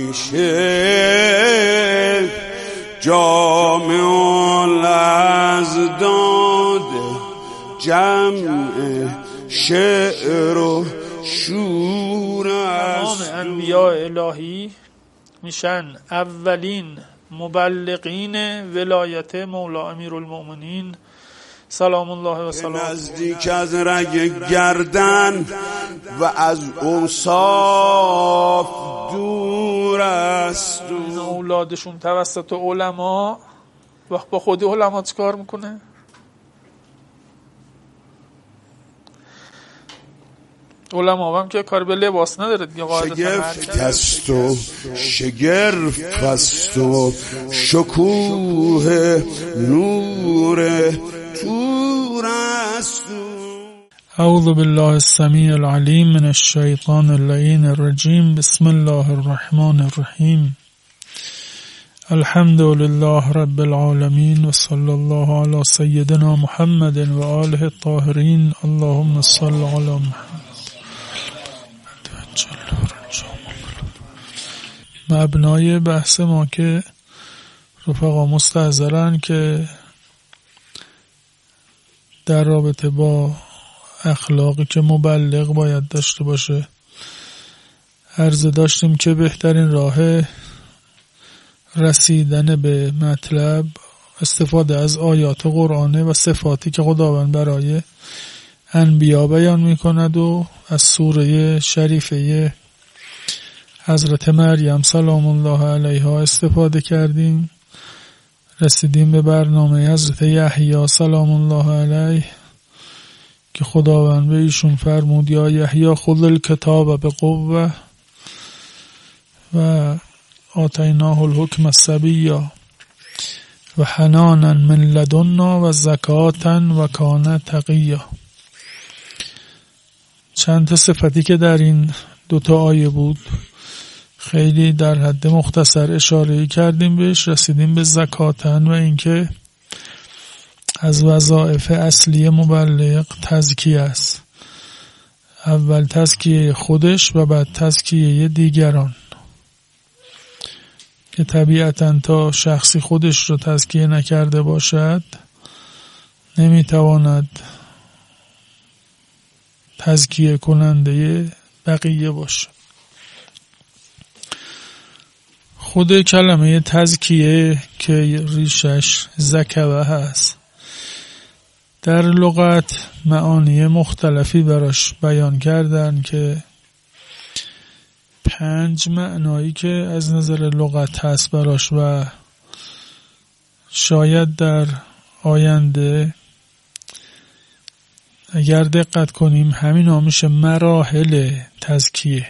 شعر جامع الازداد جمع شعر و شور است. تمام انبیاء الهی میشن اولین مبلغین ولایت مولا امیرالمؤمنین سلام الله و سلام. نزدیک از رگ گردن و از اوصاف دور است. این اولادشون توسط علما وقت با خود علما چیکار میکنه؟ علما هم که کار به لباس نداره دیگه. شگفت است و شگرف است و شکوه نور تور است. اعوذ بالله السمیع العلیم من الشیطان اللعین الرجیم. بسم الله الرحمن الرحیم. الحمد لله رب العالمین و صلی الله علی سیدنا محمد و آله الطاهرین. اللهم صل علی محمد. مبنای بحث ما که رفقا مستحضرن که در رابطه با اخلاقی که مبلغ باید داشته باشه، عرض داشتیم که بهترین راه رسیدن به مطلب استفاده از آیات قرآنه و صفاتی که خداوند برای انبیا بیان میکند و از سوره شریفه حضرت مریم سلام الله علیها استفاده کردیم. رسیدیم به برنامه حضرت یحیی سلام الله علیه که خداوند به ایشون فرمود یا یحیی خذ الکتاب بقوه و آتیناه الحکم صبیا و حنانا من لدنا و زکاتا و کان تقیا. چند تا صفتی که در این دوتا آیه بود خیلی در حد مختصر اشاره کردیم بهش. رسیدیم به زکاتن و اینکه از وظایف اصلی مبلغ تزکیه است. اول تزکیه خودش و بعد تزکیه دیگران، که طبیعتاً تا شخصی خودش رو تزکیه نکرده باشد نمیتواند تزکیه کننده بقیه باشه. خود کلمه تزکیه که ریشش زکوه هست در لغت معانی مختلفی براش بیان کردن که 5 معنایی که از نظر لغت هست براش و شاید در آینده اگر دقت کنیم همین ها میشه مراحل تزکیه،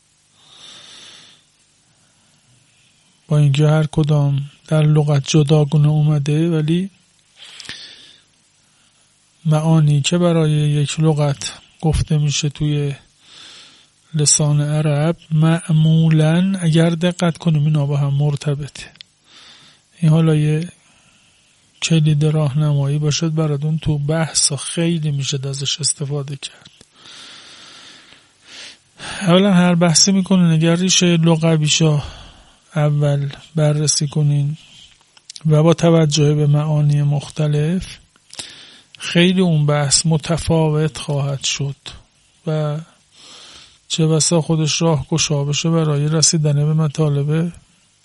با اینکه هر کدام در لغت جداگونه اومده ولی معانی که برای یک لغت گفته میشه توی لسان عرب معمولاً اگر دقت کنیم اینا با هم مرتبطه. این حالا یه کلید راهنمایی باشد براتون تو بحثا خیلی میشه ازش استفاده کرد. اولا هر بحثی میکنین اگر ریشه لغویشو اول بررسی کنین و با توجه به معانی مختلف خیلی اون بحث متفاوت خواهد شد و چه بسا خودش راه گشا بشه برای رسیدن به مطالب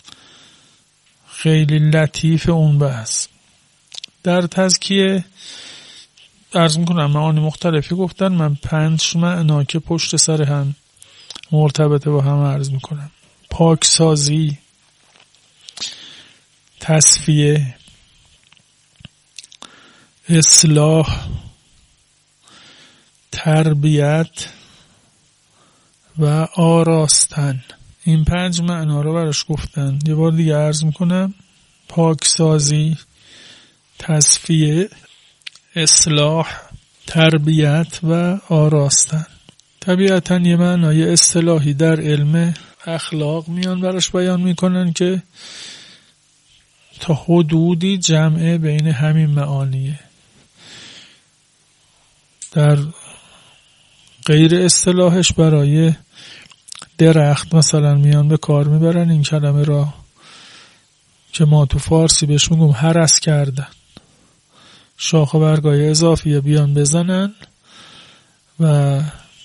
خیلی لطیف اون بحث. در تزکیه عرض میکنم معانی مختلفی گفتن، من 5 معنا که پشت سر هم مرتبطه با هم عرض میکنم. پاکسازی، تصفیه، اصلاح، تربیت و آراستن. این 5 معنا رو براش گفتن. یه بار دیگه عرض میکنم: پاکسازی، تصفیه، اصلاح، تربیت و آراستن. طبیعتاً یه معنای اصطلاحی در علم اخلاق میان براش بیان میکنن که تا حدودی جمعه بین همین معانیه. در غیر اصطلاحش برای درخت مثلا میان به کار میبرن این کلمه را که ما تو فارسی بهش میگم هرس کردن. شاخ و برگای اضافی بیان بزنن و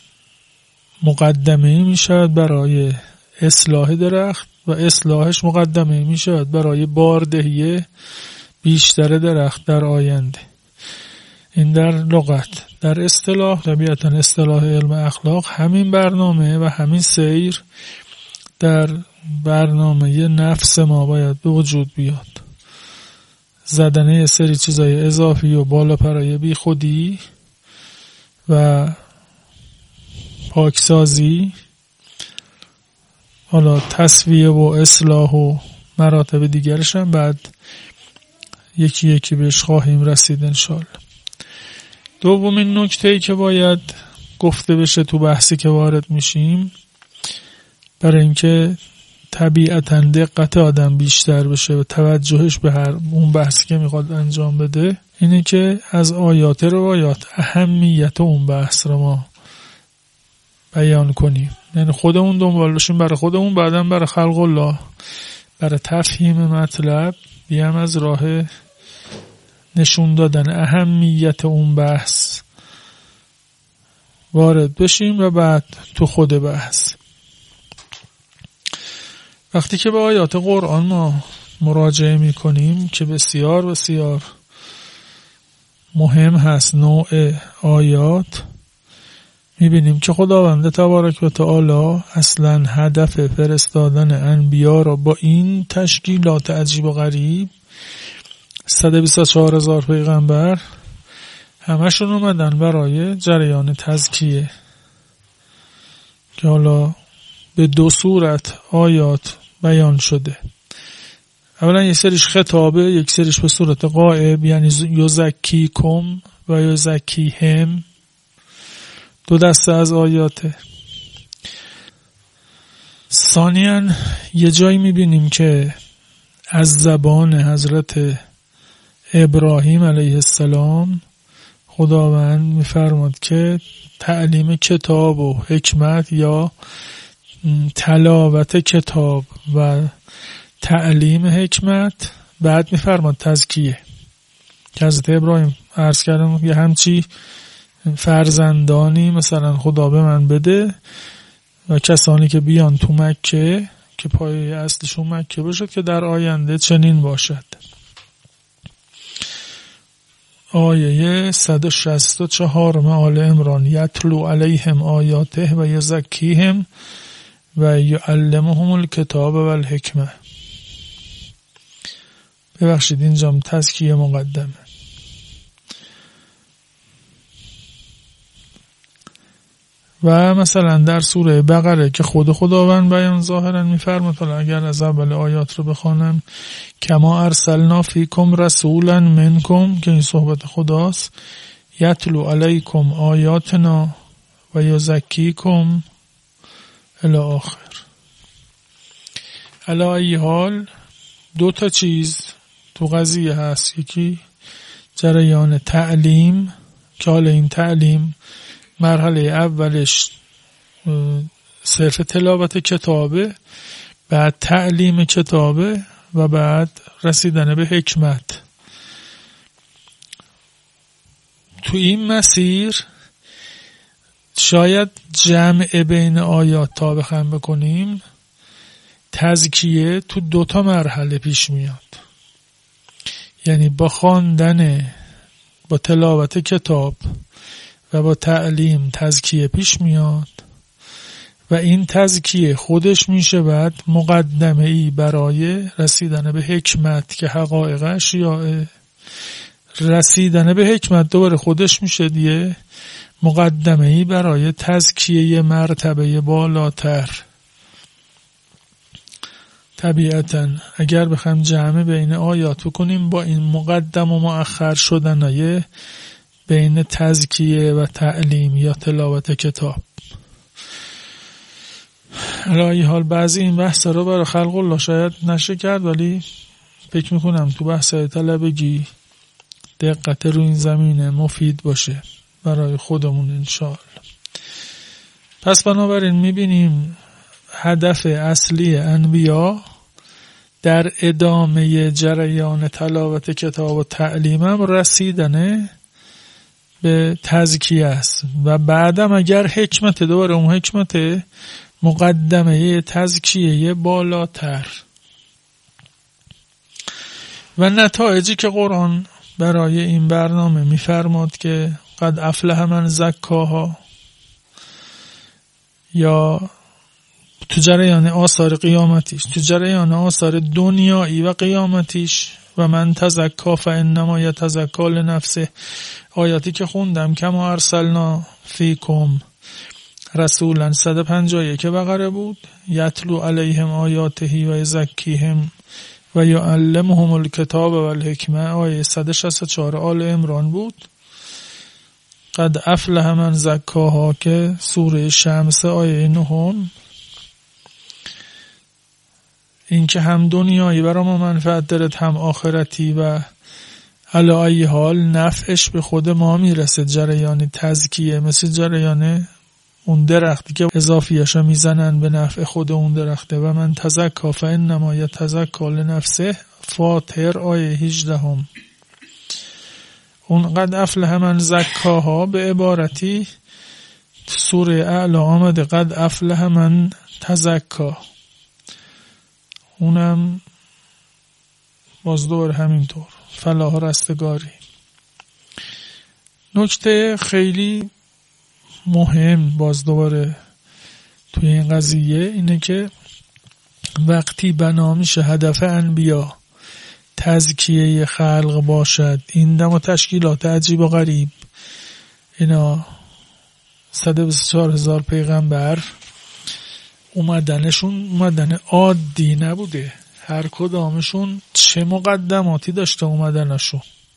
مقدمه میشه برای اصلاح درخت و اصلاحش مقدمه میشه برای باردهی بیشتر درخت در آینده. این در لغت. در اصطلاح، طبیعتا اصطلاح علم اخلاق، همین برنامه و همین سیر در برنامه نفس ما باید به وجود بیاد. زدن یه سری چیزای اضافی و بالا پرای بی خودی و پاکسازی، حالا تصفیه و اصلاح و مراتب دیگرش هم بعد یکی یکی بهش خواهیم رسید انشالله. دومین نکته‌ای که باید گفته بشه تو بحثی که وارد میشیم، برای اینکه طبیعتاً دقت آدم بیشتر بشه و توجهش به هر اون بحثی که میخواد انجام بده، اینه که از آیات روایات اهمیت اون بحث رو ما بیان کنیم. یعنی خودمون دنبال باشیم برای خودمون، بعدم برای خلق الله، برای تفهیم مطلب بیام از راه نشون دادن اهمیت اون بحث وارد بشیم و بعد تو خود بحث. وقتی که به آیات قرآن ما مراجعه می کنیم که بسیار بسیار مهم هست نوع آیات، می بینیم که خداوند تبارک و تعالی اصلا هدف فرستادن انبیا را با این تشکیلات عجیب و غریب، 124,000 پیغمبر، همشون اومدن برای جریان تزکیه که حالا به دو صورت آیات بیان شده. اولا یک سریش خطابه، یک سریش به صورت غائب، یعنی یزکیکم و یزکیهم، دو دسته از آیاته. ثانیاً یه جایی میبینیم که از زبان حضرت ابراهیم علیه السلام خداوند میفرماد که تعلیم کتاب و حکمت یا تلاوت کتاب و تعلیم حکمت، بعد میفرماد تزکیه، که حضرت ابراهیم عرض کردم یه همچی فرزندانی مثلا خدا به من بده و کسانی که بیان تو مکه که پایه اصلشون مکه باشد که در آینده چنین باشد. آیه 164 آل عمران، یتلو علیهم آیاته و یزکیهم و یعلمهم الکتاب و الحکمه. ببخشید اینجام تزکیه مقدمه. و مثلا در سوره بقره که خداوند بیان ظاهرا میفرماد، حالا اگر از اول آیات رو بخوانم، کما ارسلنا فیکم رسولا منکم، که این صحبت خداست، یتلو علیکم آیاتنا و یزکیکم الی آخر. علی ای حال دو تا چیز تو قضیه هست. یکی جریان تعلیم که حالا این تعلیم مرحله اولش صرف تلاوت کتابه، بعد تعلیم کتابه و بعد رسیدن به حکمت. تو این مسیر شاید جمع بین آیات تا بخوایم بکنیم، تزکیه تو دوتا مرحله پیش میاد. یعنی با خواندن، با تلاوت کتاب و با تعلیم تزکیه پیش میاد و این تزکیه خودش میشه بعد مقدمه ای برای رسیدن به حکمت که حقایق اشیاء. رسیدن به حکمت دوباره خودش میشه دیگه مقدمه ای برای تزکیه مرتبه بالاتر. طبیعتا اگر بخوایم جمع بین آیات بکنیم با این مقدم و مؤخر شدنای بین تزکیه و تعلیم یا تلاوت کتاب. علی حال بعضی این بحث رو برای خلق الله شاید نشه کرد، ولی فکر میکنم تو بحث طلبگی دقت رو این زمینه مفید باشه برای خودمون انشاءالله. پس بنابراین میبینیم هدف اصلی انبیا در ادامه جریان تلاوت کتاب و تعلیمم رسیدن به تزکیه است و بعدم اگر حکمت دوباره اون حکمت مقدمه تزکیه بالاتر و نتایجی که قرآن برای این برنامه می‌فرماد که قد افلح من زکاها، یا تو جریان آثار قیامتیش، تو جریان آثار دنیایی و قیامتیش، و من تزکا فانما یتزکا لنفسه، آیاتی که خوندم کما ارسلنا فیکم رسولا 151 بقره بود، یتلو علیهم آیاته و یزکیهم و یعلمهم الکتاب و الحکمه، آیه 164 آل عمران بود. قد افلح من زکاها که سوره شمس آیه 9، این که هم دنیایی برای ما منفعت دارد هم آخرتی و علی ای حال نفعش به خود ما میرسه. جریان تزکیه مثل جریان اون درختی که اضافیاشو میزنن به نفع خود اون درخته. و من تزکا فانما یتزکا لنفسه، فاطر آیه 18. اون قد افلح من زکاها به عبارتی سوره اعلی آمده قد افلح من تزکا، اونم باز دور همینطور فلاح رستگاری. نکته خیلی مهم باز دوباره توی این قضیه اینه که وقتی بنا میشه هدف انبیا تزکیه خلق باشد، این دم و تشکیلات عجیب و غریب، اینا 124,000 پیغمبر اومدن عادی نبوده، هر کدامشون چه مقدماتی داشته اومدنشون،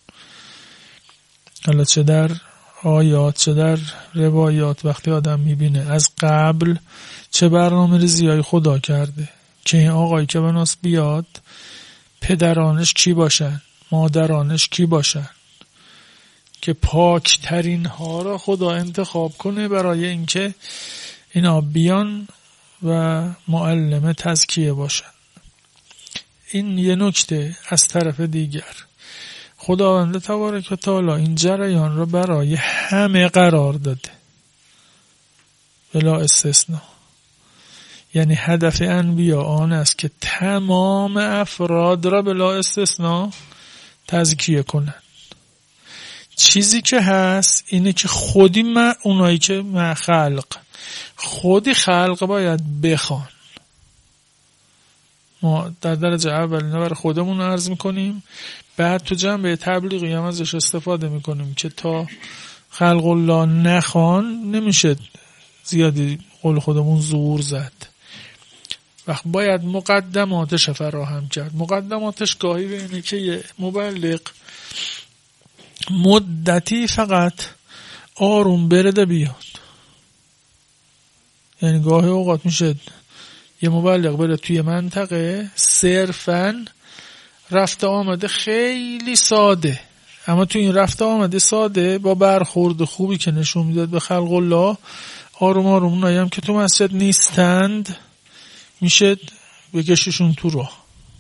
حالا چه در آیات چه در روایات. وقتی آدم میبینه از قبل چه برنامه ریزی‌های خدا کرده که این آقایی که بناس بیاد پدرانش کی باشن، مادرانش کی باشن، که پاک ترین ها را خدا انتخاب کنه برای اینکه اینا بیان و معلم تزکیه باشن. این یه نکته. از طرف دیگر خداوند تبارک و تعالی این جریان را برای همه قرار داده بلا استثناء. یعنی هدف انبیا آن است که تمام افراد را بلا استثناء تزکیه کنند. چیزی که هست اینه که اونایی که خودی خلق باید بخوان. ما در درجه اول اینا برای خودمون عرض میکنیم، بعد تو جنبه تبلیغی هم ازش استفاده میکنیم که تا خلق الله نخوان نمیشه زیادی قول خودمون زور زد. وقت باید مقدماتش فراهم کرد. مقدماتش گاهی به اینه که یه مبلغ مدتی فقط آروم برده بیاد. یعنی گاهی اوقات میشه یه مبلغ بره توی منطقه صرفاً رفته آمده خیلی ساده، اما توی این رفته آمده ساده با برخورد خوبی که نشون میداد به خلق الله، آروم آروم اونایی هم که تو مسجد نیستند میشه بکششون تو راه.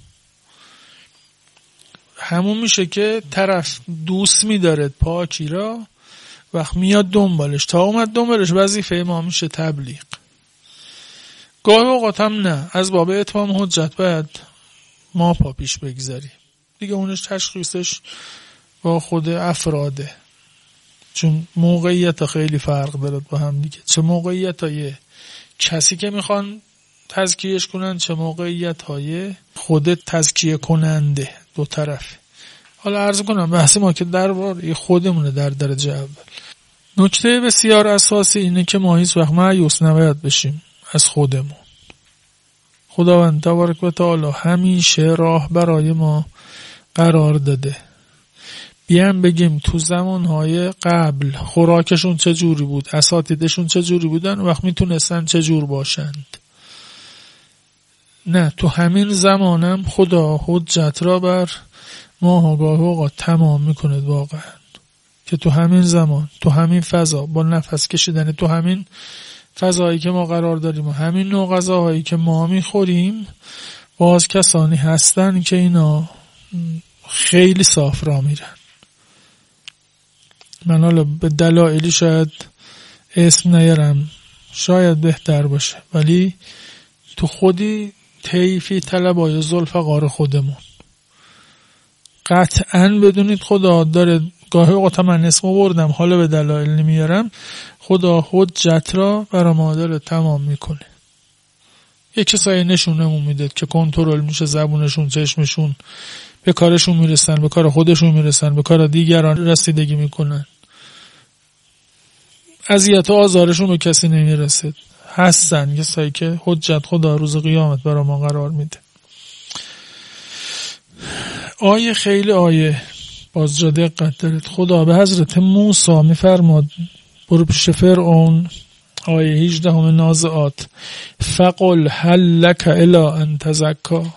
همون میشه که طرف دوست میدارد پاکی را، وقت میاد دنبالش، تا اومد دنبالش وظیفه ما میشه تبلیغ. گاهی اوقات هم نه، از باب اتمام حجت باید ما پا پیش بگذاریم دیگه. اونش تشخیصش با خود افراده، چون موقعیت خیلی فرق دارد با هم دیگه. چه موقعیت های کسی که میخوان تزکیهش کنن، چه موقعیت های خود تزکیه کننده، دو طرف. حالا عرض کنم بحث ما که درباره خودمونه در درجه اول. نکته بسیار اساسی اینه که ما هیچ وقت مایوس نباید بشیم از خودمون. خداوند تبارک و تعالی همیشه راه برای ما قرار داده. بیان بگیم تو زمانهای قبل خوراکشون چه جوری بود، اساتیدشون چه جوری بودن، وقت میتونستن چه جور باشند. نه، تو همین زمانم خدا حجت را بر ما آگاه اوقات تمام میکنه واقعا، که تو همین زمان، تو همین فضا، با نفس کشیدن تو همین فضایی که ما قرار داریم و همین نوع غذاهایی که ما میخوریم، باز کسانی هستن که اینا خیلی صاف راه میرن. من حالا به دلایلی شاید اسم نیارم، شاید بهتر باشه، ولی تو خودی طیفی طلبای ذوالفقار خودمون قطعاً بدونید خدا داره، گاهی اوقات من اسمو بردم حالا به دلایل نمیارم، خدا حجت را برای ما داره تمام میکنه. یک کسایی نشونمون میده که کنترل میشه زبونشون، چشمشون، به کارشون میرسن، به کار خودشون میرسن، به کار دیگران رسیدگی میکنن، اذیت و آزارشون به کسی نمیرسه. هستن کسایی که حجت خدا روز قیامت برای ما قرار میده. آیه خیلی آیه باز جا دقت دارید. خدا به حضرت موسی میفرماد برو پیش فرعون، آیه 18 نازعات، فقل هل لک الی ان تزکا.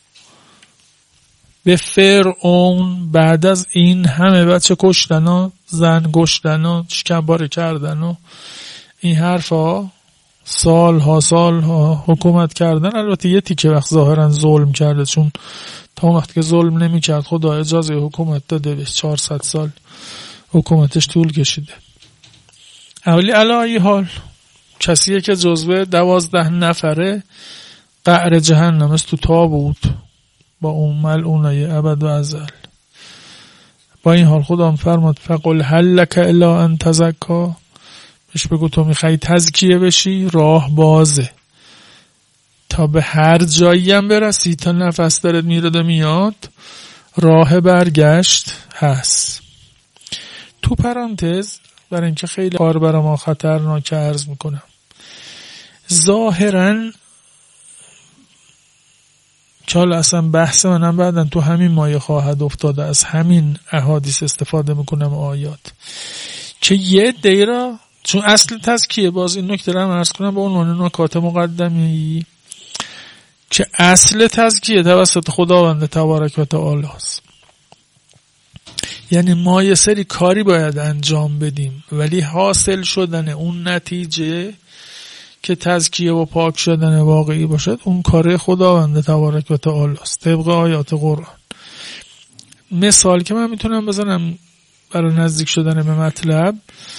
به فرعون بعد از این همه بچه کشتن و زن کشتن و شکمباره کردن و این حرفا، سالها حکومت کردن، البته یه تیکه وقت ظاهرا ظلم کرده، چون تا وقتی که ظلم نمی کرد خدا اجازه حکومت داده بهش، 400 سال حکومتش طول کشیده. اولی علایی حال کسیه که جزوه 12 نفره قعر جهنم است تو تابوت با اون ملعونای ابد و ازل. با این حال خدا فرماد فقل هل لک الی ان تزکا، بهش بگو تو میخوای تزکیه بشی، راه بازه تا به هر جایی هم برسی، تا نفس دارد میرد و میاد راه برگشت هست. تو پرانتز برای اینکه خیلی کار برای ما خطرناک عرض میکنم، ظاهراً که حالا اصلا بحث منم بعدن تو همین مایه خواهد افتاده، از همین احادیث استفاده میکنم آیات، که یه دیره چون اصل تزکیه، باز این نکته رو هم عرض کنم به عنوان نکات مقدمی، که اصل تزکیه توسط خداوند تبارک و تعالی است. یعنی ما یه سری کاری باید انجام بدیم، ولی حاصل شدن اون نتیجه که تزکیه و پاک شدن واقعی باشد، اون کار خداوند تبارک و تعالی است طبق آیات قرآن. مثال که من میتونم بزنم برای نزدیک شدن به مطلب،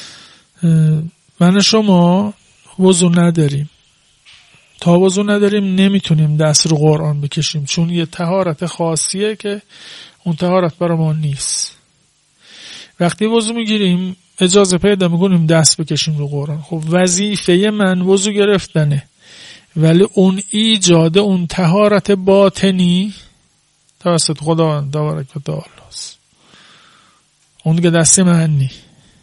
من و شما وضو نداریم، تا وضو نداریم نمیتونیم دست رو قرآن بکشیم، چون یه طهارت خاصیه که اون طهارت برای ما نیست. وقتی وضو میگیریم اجازه پیدا میکنیم دست بکشیم رو قرآن. خب وظیفه من وضو گرفتنه، ولی اون ایجاد اون طهارت باطنی توسط خداوند تبارک و تعالی است، اون دیگه دست من نی.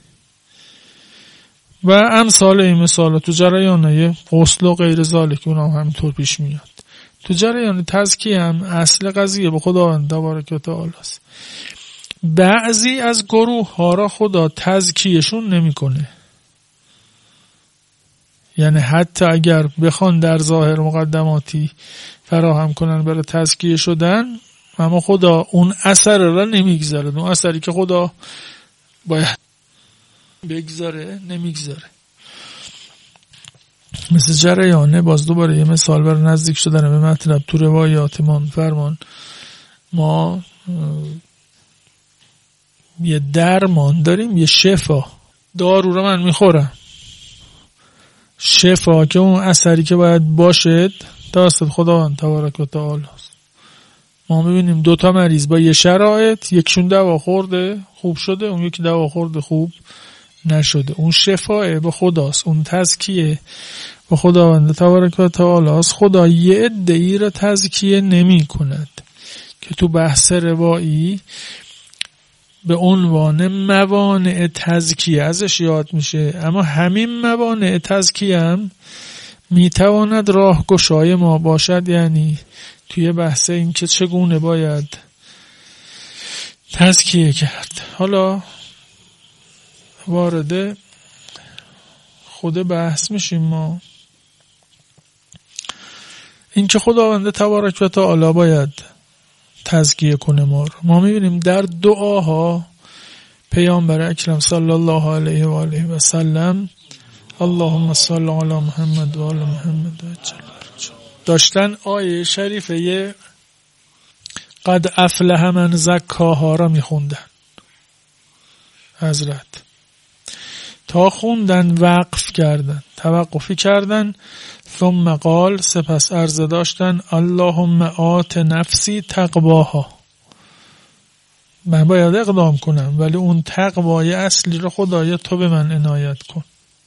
و امثال این مثال تو جریانه غسل و غیر ذالک اون هم همینطور پیش میاد. تو جریان تزکیه هم اصل قضیه به خداوند تبارک و تعالی است. بعضی از گروه ها را خدا تزکیهشون نمیکنه، یعنی حتی اگر بخوان در ظاهر مقدماتی فراهم کنن برای تزکیه شدن، اما خدا اون اثر را نمیگذاره، اون اثری که خدا باید بگذاره نمیگذاره. مثل جریانه، باز دوباره یه مثال برای نزدیک شدن به مطلب، تو روایات ما فرمان ما یه درمان داریم، یه شفا، دارو رو من میخورم، شفا که اون اثری که باید باشد توسط خداوند تبارک و تعالی است. ما میبینیم 2 مریض با یه شرایط، یکشون دوا خورده خوب شده، اون یکی دوا خورده خوب نشده. اون شفاه به خداست، اون تزکیه به خداوند تبارک و تعالی است. خدا یه عده‌ای را تزکیه نمی کند که تو بحث روایی به عنوان موانع تزکیه ازش یاد میشه، اما همین موانع تزکیه هم میتواند راهگشای ما باشد. یعنی توی بحث این که چگونه باید تزکیه کرد. حالا وارد خود بحث میشیم. ما این که خداوند تبارک و تعالی باید تزکیه کنه ما میبینیم در دعاها پیامبر اکرم صلی الله علیه و آله و سلم اللهم صل علی محمد و آل محمد. داشتن آیه شریفه قد افلح من زکاها را میخوندن حضرت، تا خوندن وقف کردن، توقفی کردن. ثم قال، سپس عرضه داشتن اللهم آت نفسی تقواها، من باید اقدام کنم ولی اون تقوای اصلی رو خدایا تو به من عنایت کن.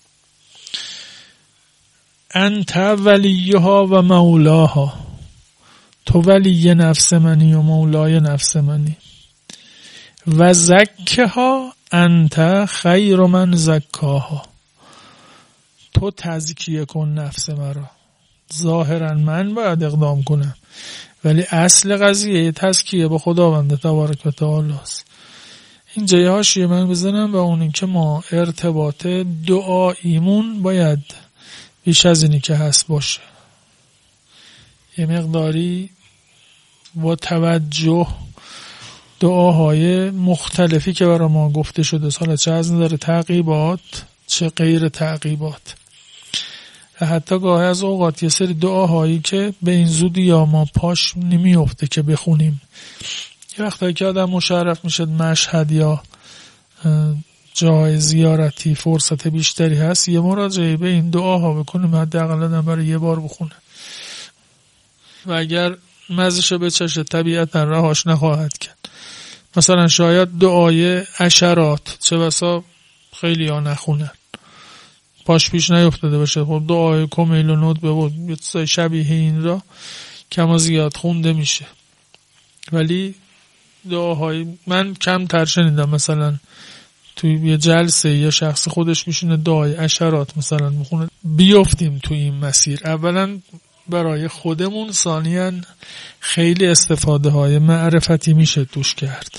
انت ولیها و مولاها، تو ولی نفس منی و مولای نفس منی. و زکها انت خیر من زکاها، تو تزکیه کن نفس مرا. ظاهرا من باید اقدام کنم ولی اصل قضیه تزکیه با خداوند تبارک و تعالی است. این جای حاشیه من بزنم و اون این که ما ارتباط دعاییمون باید بیش از اینی که هست باشه. یه مقداری با توجه دعاهای مختلفی که برای ما گفته شده، حالا چه از نظر تعقیبات چه غیر تعقیبات، و حتی گاهی از اوقات یه سری دعاهایی که به این زودی یا ما پاش نمیفته که بخونیم. یه وقتایی که آدم مشرف میشد مشهد یا جای زیارتی فرصت بیشتری هست، یه مراجعه به این دعاها بکنیم، حداقل آدم برای یه بار بخونه و اگر مزش بچشه طبیعتا رهاش نخواهد کرد. مثلا شاید دعای عشرات چه بسا خیلی ها نخونن، پاش پیش نیفتاده باشه. خب دعای کمیل و ندبه و شبیه این را کم و زیاد خونده میشه، ولی دعاهای من کم تر شنیدم مثلا توی یه جلسه یا شخص خودش میشونه دعای عشرات مثلا میخونه. بیافتیم توی این مسیر، اولا برای خودمون، ثانیاً خیلی استفاده های معرفتی میشه توش کرد.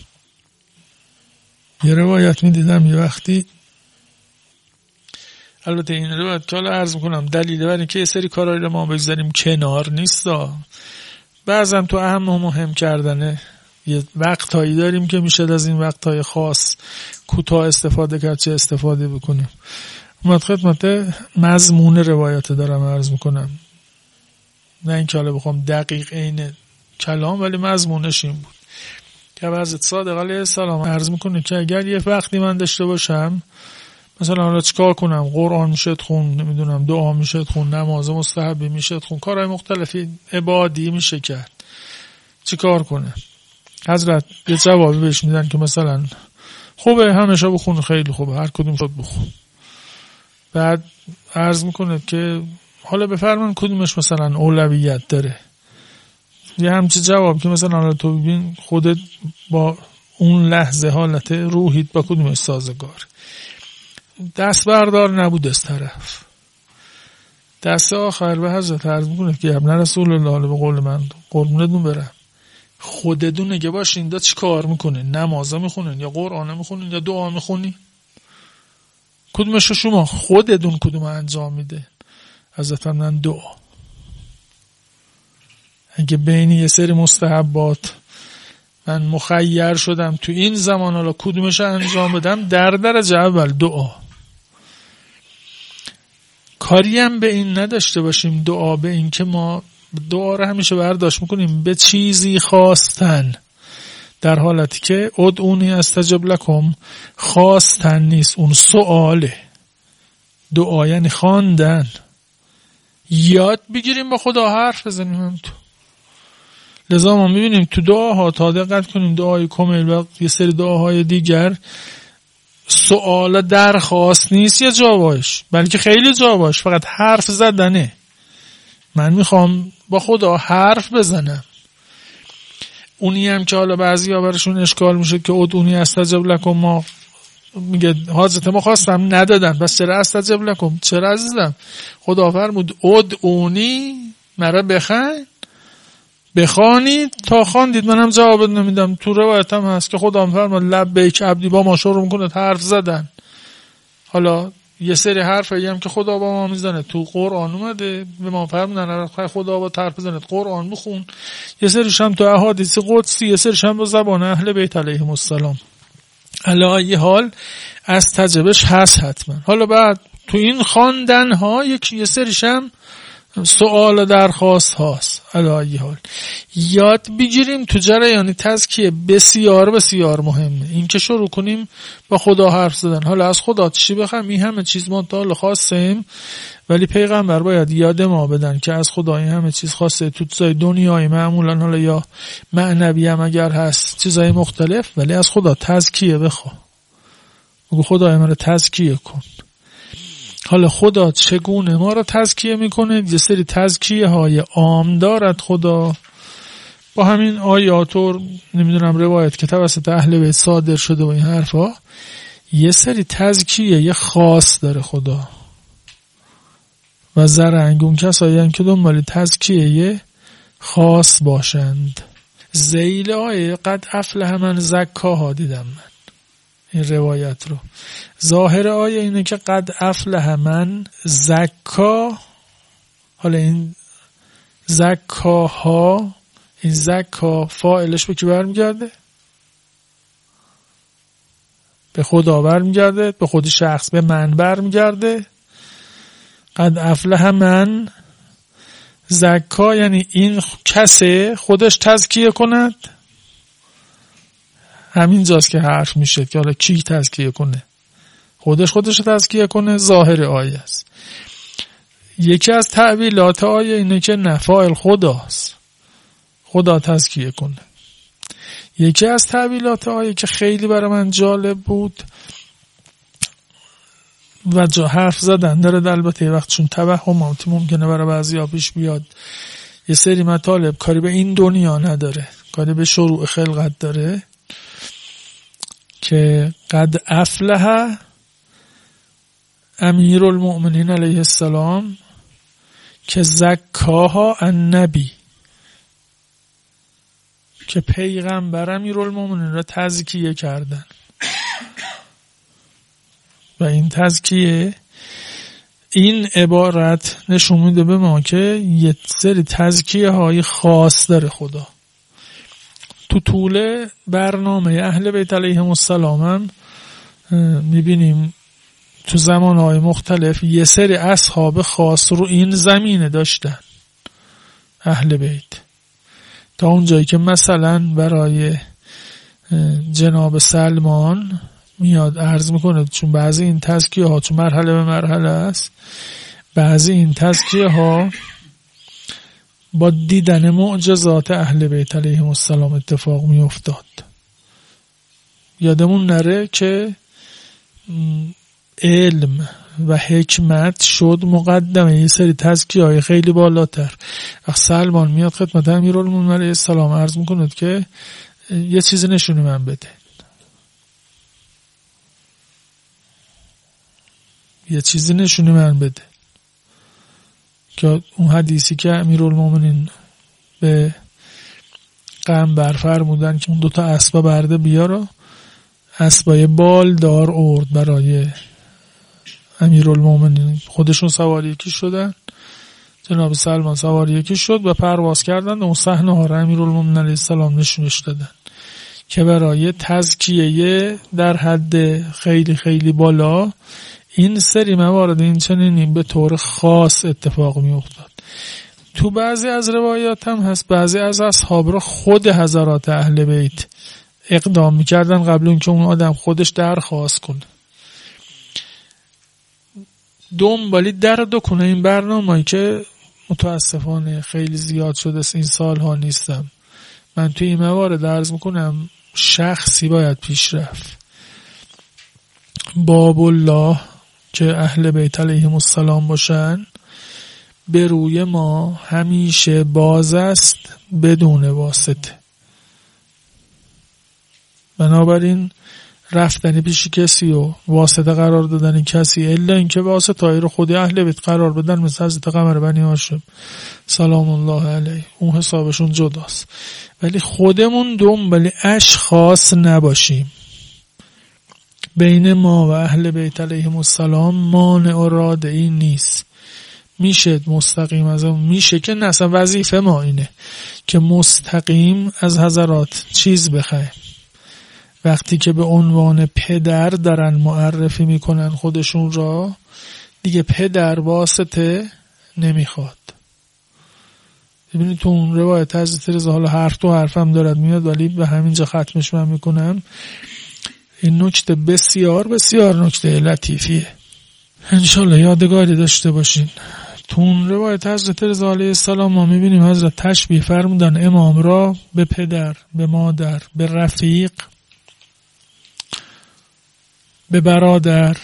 یه روایت میدیدم یه وقتی، البته این روایت که حالا عرض میکنم دلیل بر این که یه سری کارهایی رو ما بگذاریم کنار نیست، بعضا تو اهم و مهم کردنه یه وقتهایی داریم که میشه از این وقتهای خاص کوتاه استفاده کرد چه استفاده بکنیم. من خدمت مضمون روایت دارم عرض میکنم، نه اینکه حالا بخوام دقیق عین کلام، ولی مضمونش این بود که حضرت صادق علیه السلام عرض میکنه که اگر یه وقتی من داشته باشم، مثلا حالا چیکار کنم؟ قرآن میشه خون، نمیدونم دعا میشه خون، نماز مستحبی میشه خون، کارهای مختلفی عبادی میشه کرد، چیکار کنه؟ حضرت یه جوابی بهش میدن که مثلا خوبه همیشه بخون، خیلی خوبه، هر کدوم شد بخون. بعد عرض میکنه که حالا بفرمایید کدومش مثلا اولویت داره. یه همچین جواب که مثلا حالا تو ببین خودت با اون لحظه حالت روحیت با کدومش سازگار. دست بردار نبود از طرف. دست آخر به حضرت عرض میکنه که ابن رسول الله به قول من قربونتون برم، خودتون نگه باشین دا چی کار میکنین؟ نمازا میخونین یا قرآن میخونین یا دعا میخونین؟ کدومش رو شما خودتون کدوم انجام میده؟ حضرت فرمودن دعا. اگه بین یه سری مستحبات من مخیر شدم تو این زمان حالا کدومش انجام بدم، در درجه اول دعا. کاری هم به این نداشته باشیم دعا به این که ما دعا رو همیشه برداشت میکنیم به چیزی خواستن، در حالتی که ادعونی استجب لکم خواستن نیست، اون سؤاله. دعا یعنی خواندن. یاد بگیریم با خدا حرف بزنیم هم تو. لذا ما میبینیم تو دعاها تا دقت کنیم دعای کمیل و یه سری دعاهای دیگر سؤال درخواست نیست یا جوابش، بلکه خیلی جوابش فقط حرف زدنه. من میخوام با خدا حرف بزنم. اونی هم که حالا بعضی ها برشون اشکال میشه که ادعونی استجب لکم، ما میگه حاجت ما خواستم ندادن پس چرا استجب لکم؟ چرا عزیزم؟ خدا فرمود ادعونی مرا بخوانید تا خواندید منم جواب نمیدم. تو روایت هم هست که خدا فرمود لبیک عبدی با ما شروع میکنه حرف زدن. حالا یه سری حرفایی هم که خدا با ما میزنه تو قرآن اومده، به ما فرمودن خدا با حرف بزنه قرآن بخون. یه سریش هم تو احادیث قدسی، یه سریش هم با زبان اهل بیت علیهم السلام. علی حال از تجربهش هست حتما. حالا بعد تو این خواندن ها یه سریش هم سوال و درخواست هاست. علی حال یاد بگیریم تو جریان تزکیه بسیار بسیار مهمه. این که شروع کنیم با خدا حرف زدن، حالا از خدا چی بخوایم، این همه چیز ما تا حالا خواستیم، ولی پیغمبر باید یاد ما بدن که از خدا این همه چیز خواسته تو چیزای دنیای معمولا حالا یا معنوی هم اگر هست چیزای مختلف، ولی از خدا تزکیه بخوا، بگو خدای من رو تزکیه کن. حالا خدا چگونه ما رو تزکیه میکنه؟ یه سری تزکیه های عام دارد خدا با همین آیات و نمیدونم روایت که توسط اهل بیت صادر شده و این حرفا. یه سری تزکیه خاص داره خدا و زرنگ اون کسایی هستند که دنبال تزکیه خاص باشند. ذیل آیه قد افلح من زکاها دیدم من این روایت رو. ظاهر آیه اینه که قد افلح من زکا، حالا این زکاها، این زکا فاعلش به کی برمیگرده؟ به خدا برمیگرده، به خود شخص، به من برمیگرده. قد افلح من زکا یعنی این کسه خودش تزکیه کند. همین جاست که حرف میشه که حالا کی تزکیه کنه، خودش تزکیه کنه. ظاهر آیه است. یکی از تعبیرات آیه اینه که نفاعل خداست، خدا تزکیه کنه. یکی از تعبیرات آیه که خیلی برای من جالب بود و جا حرف زدن داره، البته وقت چون توهماتی ممکنه برای بعضیا پیش بیاد، یه سری مطالب کاری به این دنیا نداره، کاری به شروع خلقت داره، که قد افلح امیر المؤمنین علیه السلام که زکاها النبی، که پیغمبر امیر المؤمنین را تزکیه کردن. و این تزکیه، این عبارت نشون میده به ما که یه سری تزکیه های خاص داره خدا. تو طول برنامه اهل بیت علیهم السلام هم میبینیم تو زمانهای مختلف یه سری اصحاب خاص رو این زمینه داشتن اهل بیت، تا اونجایی که مثلا برای جناب سلمان میاد عرض میکنه، چون بعضی این تزکیه ها چون مرحله به مرحله است، بعضی این تزکیه ها با دیدن معجزات اهل بیت علیهم السلام اتفاق می افتاد. یادمون نره که علم و حکمت شد مقدمه یه سری تزکیه های خیلی بالاتر. سلمان میاد خدمت امیرالمومنین علیه السلام عرض میکند که یه چیزی نشونی من بده، یه چیزی نشونی من بده، که اون حدیثی که امیرالمومنین به پیغمبر فرمودن که اون دوتا اسبا برده بیارو، اسبای بالدار ارد برای امیرالمومنین، خودشون سوار یکی شدن، جناب سلمان سوار یکی شد و پرواز کردن. اون صحنه ها را امیرالمومنین علیه السلام نشونش دادن که برای تزکیه در حد خیلی خیلی بالا این سری موارد این چنینی به طور خاص اتفاق می افتاد. تو بعضی از روایات هم هست بعضی از اصحاب را خود حضرات اهل بیت اقدام میکردن قبل اون که اون آدم خودش درخواست کنه. دنبالی درد کنه این برنامه‌ای که متاسفانه خیلی زیاد شده این سالها نیستم. من توی این موارد عرض میکنم شخصی باید پیش رفت. باب الله که اهل بیت علیهم السلام باشن به روی ما همیشه باز است بدون واسطه. بنابراین رفتن پیش کسی و واسطه قرار دادن کسی الا اینکه واسطه‌ای رو خود اهل بیت قرار بدن، مثل حضرت قمر بنی هاشم سلام الله علیه، اون حسابشون جداست. ولی خودمون دنبال اشخاص نباشیم. بین ما و اهل بیت علیهم السلام مانع و رادعی نیست. میشه مستقیم از اون، میشه که اصلا وظیفه ما اینه که مستقیم از حضرات چیز بخوایم. وقتی که به عنوان پدر دارن معرفی میکنن خودشون را، دیگه پدر واسطه نمیخواد. ببینید تو اون روایت حضرت رضا، حالا حرفم دارد میاد ولی به همینجا ختمش من میکنم، این نکته بسیار بسیار نکته لطیفیه، انشالله یادگاری داشته باشین. تو اون روایت حضرت رضا علیه السلام ما میبینیم حضرت تشبیه فرمودن امام را به پدر، به مادر، به رفیق، به برادر.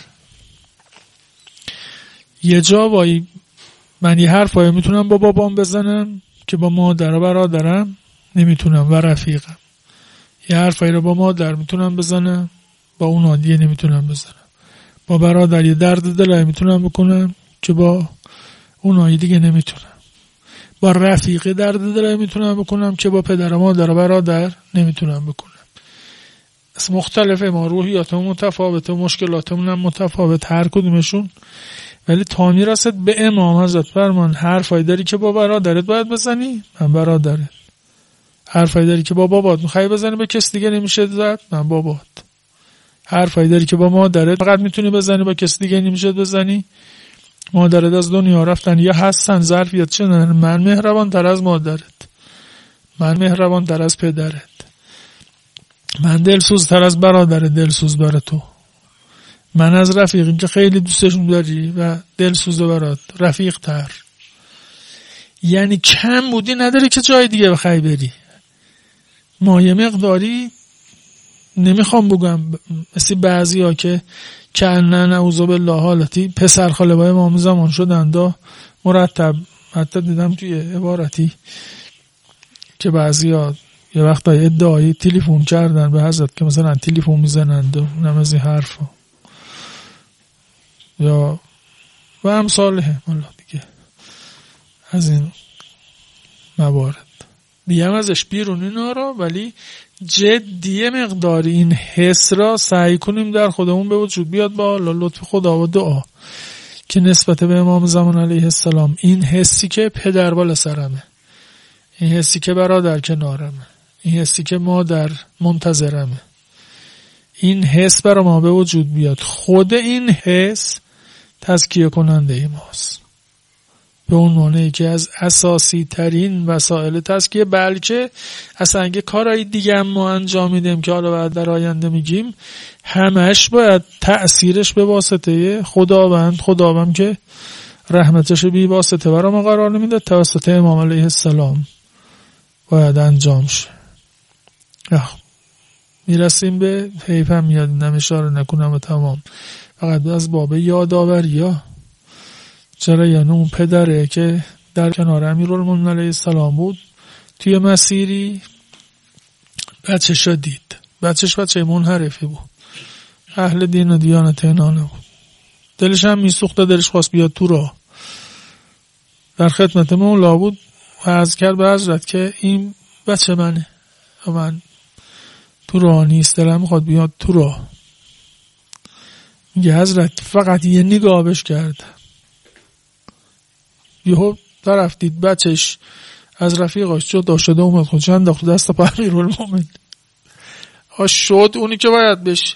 یه جا وای من یه حرفایی میتونم با بابام بزنم که با مادر و برادرم نمیتونم و رفیقم. یه حرفایی رو با مادر میتونم بزنم، با اون دیگه نمیتونم بزنم. با برادر یه درد دلایی میتونم بکنم که با اونایی دیگه نمیتونم. با رفیق درد دلایی میتونم بکنم که با پدر و مادر و برادر نمیتونم بکنم. از مختلفه، ما روحیاتمون متفاوته، مشکلاتمون هم متفاوت هر کدومشون، ولی تا میرسد به امام حضرت فرمان حرفایی داری که با برادرت باید بزنی، من برادرت. حرفایی داری که با بابات میخوای بزنی به کس دیگه نمیشه زد، من بابات. حرفایی داری که با مادرت فقط میتونی بزنی با کس دیگه نمیشه بزنی، مادرت از دنیا رفتن یا هستن ظرفیت چنن، من مهربان تر از مادرت، من مهربان تر از پدرت، من دلسوز تر از برادرت دلسوز برای تو، من از رفیقیم که خیلی دوستشون داری و دلسوز برات رفیق تر. یعنی کم بودی نداره که جای دیگه بخوای بری. ما یه مقداری نمیخوام بگم مثل بعضی ها که کنن نعوذ بالله حالتی پسر خاله بای امام زمان شدن دا مرتب. حتی دیدم توی عبارتی که بعضی ها یه وقتا ادعایی تلفن کردن به حضرت که مثلا تلفن میزنند و نمازی حرف یا و امثاله مالا دیگه از این موارد دیگه هم ازش بیرون اینا را، ولی جدیه مقداری این حس را سعی کنیم در خودمون به وجود بیاد با لطف خدا و دعا که نسبت به امام زمان علیه السلام این حسی که پدر بالا سرمه، این حسی که برادر کنارمه، این حسی که مادر منتظرمه، این حس برای ما به وجود بیاد. خود این حس تزکیه کننده ای ماست به عنوان یکی از اساسی ترین وسایل تزکیه، بلکه اصلا اگه کارهای دیگه هم ما انجام میدیم که حالا بعد در آینده میگیم، همش باید تأثیرش به واسطه خداوند که رحمتش بی واسطه برای ما قرار نمیده توسط امام علیه السلام باید انجام شه. میرسیم به حیفم میاد اینم اشاره نکنم و تمام، فقط از باب یادآوری ها جریان اون پدره که در کنار امیرالمومنین علیه السلام بود توی مسیری بچه‌ش دید. بچه منحرفی بود، اهل دین و دیانت اینانه بود، دلش هم میسوخته، دلش خواست بیاد تو راه. در خدمت مولا بود و عرض کرد به حضرت که این بچه منه و من تو راه نیست، دلم میخواد بیاد تو راه. میگه حضرت فقط یه نگاه بهش کرد، یهو طرف دید بچهش از رفیقاش جدا شده اومد خودش انداخت دست پا امیرالمومنین شد اونی که باید بشه.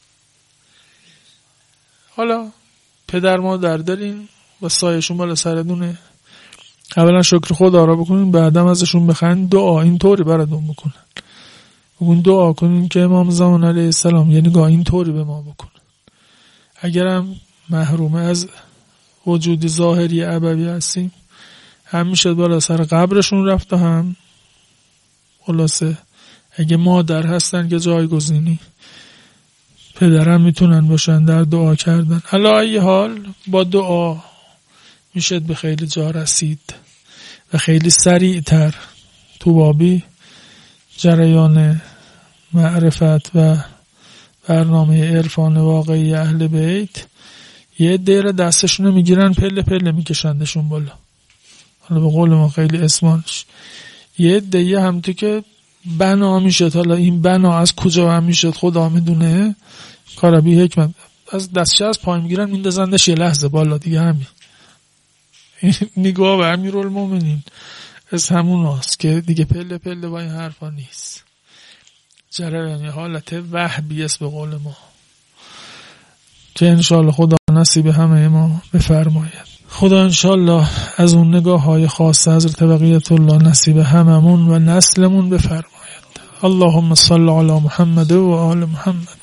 حالا پدر مادر دارین و سایشون بالا سردونه، اولا شکر خدا را بکنین، بعدم ازشون بخواین دعا اینطوری براتون بکنن، بگون دعا کنین که امام زمان علیه السلام یه نگاه اینطوری به ما بکنن. اگرم محروم از وجود ظاهری ابوی هستیم، هم میشه بالا سر قبرشون رفت و هم خلاصه اگه مادر هستن که جایگزینی پدرم میتونن باشن در دعا کردن. علی ای حال با دعا میشه به خیلی جا رسید و خیلی سریعتر تو بابی جریان معرفت و برنامه عرفان واقعی اهل بیت یه دیر دستشونو میگیرن پله پله میکشندشون بالا. حالا به قول ما خیلی اسمانش یه دیگه هم تو که بنا میشد، حالا این بنا از کجا هم میشد خدا میدونه، کار بی حکمت، از دستش از پای میگیرن میندازندش یه لحظه بالا دیگه. همین نگاه به امیرالمومنین از همون هست که دیگه پله پله با این حرفا نیست، جریان حالت وهبی است به قول ما. که انشالله خدا نصیب همه ما بفرماید. خدا انشالله از اون نگاه های خاص حضرت بقیت الله نصیب هممون و نسلمون بفرماید. اللهم صل علی محمد و آل محمد.